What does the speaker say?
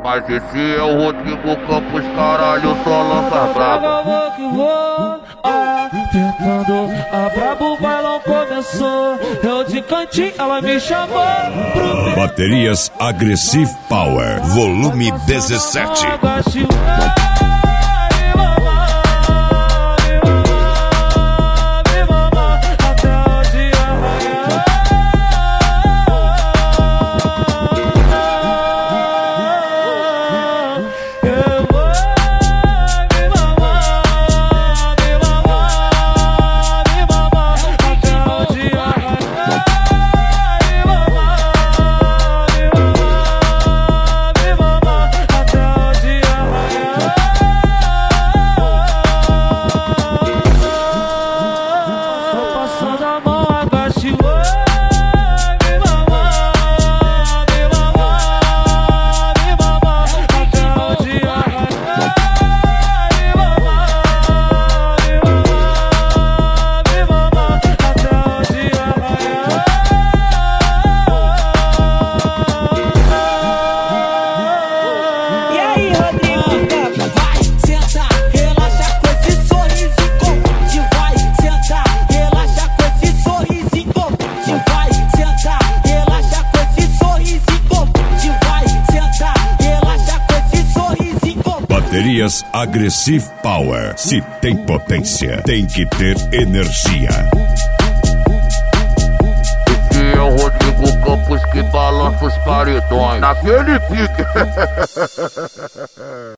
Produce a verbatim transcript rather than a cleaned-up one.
Mas esse é o Rodrigo Campos, caralho, só lança braba. Vou que vou, apertando a brabo, o bailão começou. Eu de cantinho, ela me chamou pro Baterias Aggressive Power, volume dezessete. Baterias Aggressive Power. Se tem potência, tem que ter energia. Esse é o Rodrigo Campos que balança os paredões naquele pique.